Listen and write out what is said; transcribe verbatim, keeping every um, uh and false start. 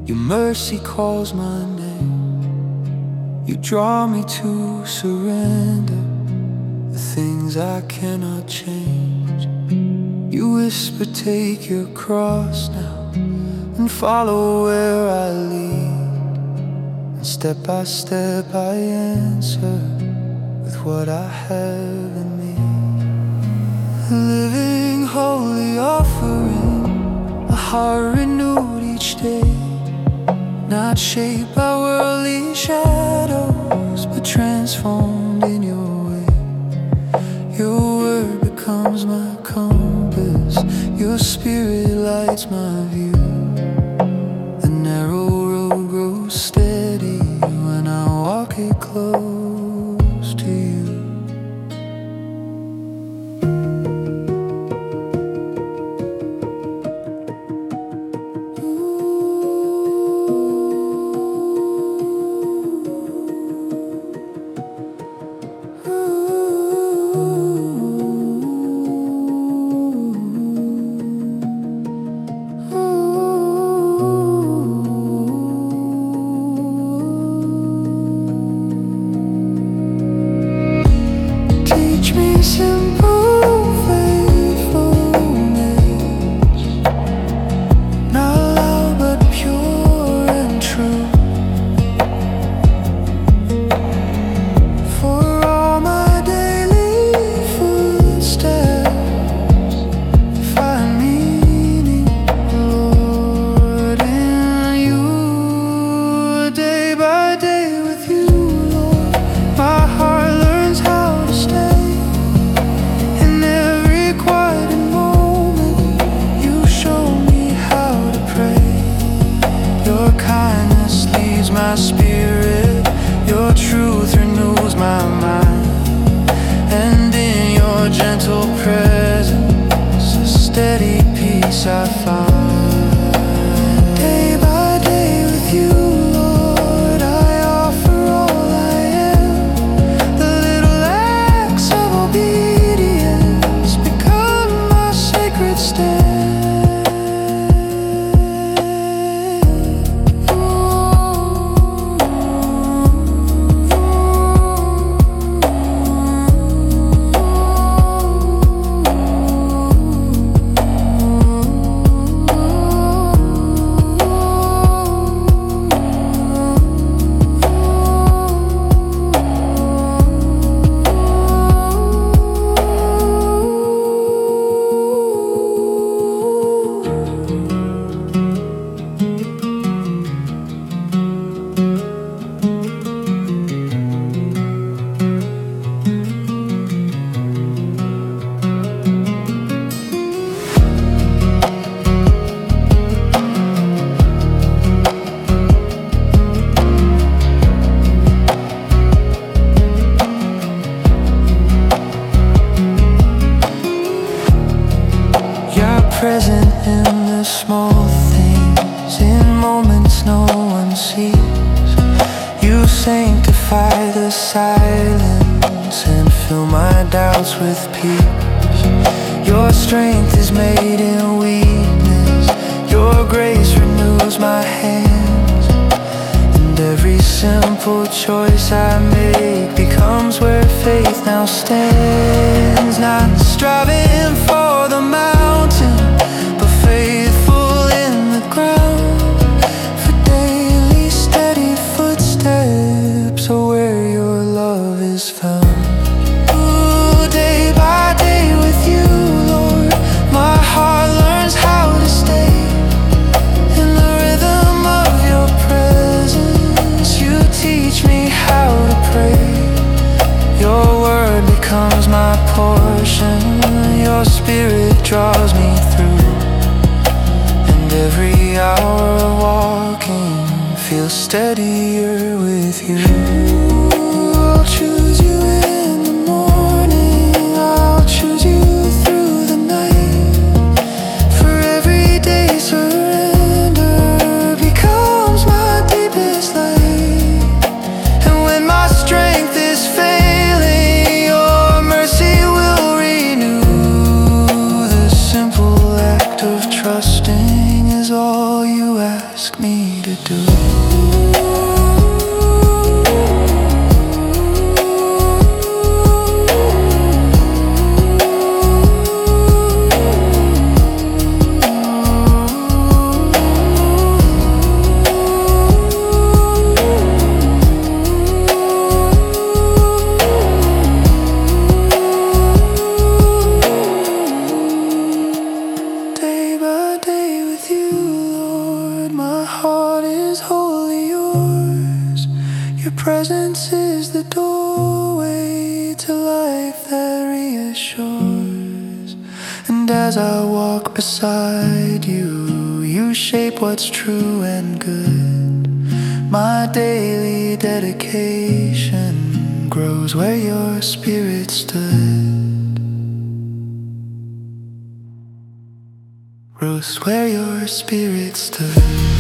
Your mercy calls my name. You draw me to surrender the things I cannot change. You whisper, take your cross now and follow where I lead. And step by step I answer with what I have in me. A living holy offering, a heart renewed each day, not shaped by worldly shadows, but transformed in your way. Your word becomes my compass, your spirit lights my view. The narrow road grows steady when I walk it close to you. Simple faithfulness, not loud but pure and true. For all my daily footsteps find meaning, Lord, in you. Day by day with you, Lord, my heart learns how to stay. Your kindness leads my spirit, your truth renews my mind, and in your gentle presence a steady peace I find. Day by day with you, Lord, I offer all I am. The little acts of obedience become my sacred stand. Present in the small things, in moments no one sees. You sanctify the silence and fill my doubts with peace. Your strength is made in weakness, your grace renews my hands, and every simple choice I make becomes where faith now stands. Not striving for the mountain, but faithful in the ground, for daily steady footsteps are where your love is found. Ooh, day by day with you, Lord, my heart learns how to stay in the rhythm of your presence. You teach me how to pray. Your word becomes my portion, your spirit draws me through, and every hour of walking feels steadier with you. I'll choose you in the morning, I'll choose you through the night, for every day surrender becomes my deepest light. And when my strength is failing, your mercy will renew. The simple act of trusting is is all you ask me to do. Your presence is the doorway to life that reassures. And as I walk beside you, you shape what's true and good. My daily dedication grows where your spirit stood. Grows where your spirit stood.